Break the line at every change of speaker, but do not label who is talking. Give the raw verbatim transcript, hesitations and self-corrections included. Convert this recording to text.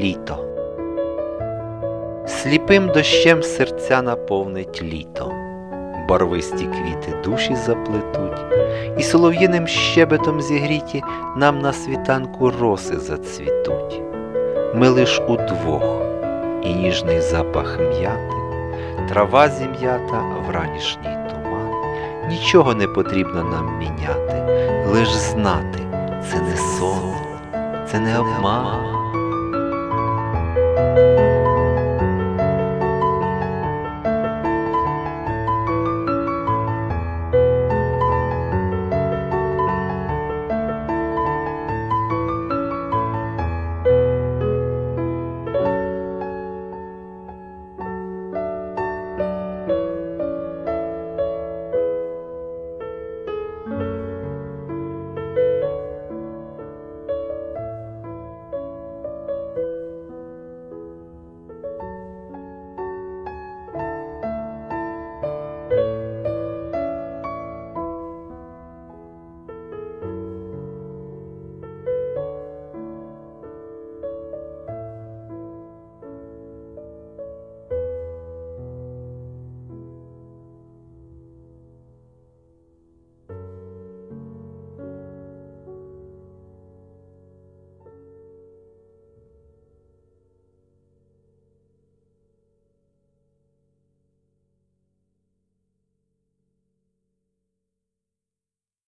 літо. Сліпим дощем серця наповнить літо, барвисті квіти душі заплетуть, і солов'їним щебетом зігріті нам на світанку роси зацвітуть. Ми лиш удвох, і ніжний запах м'яти, трава зім'ята, вранішній туман. Нічого не потрібно нам міняти, лиш знати, це не сон, це не обман.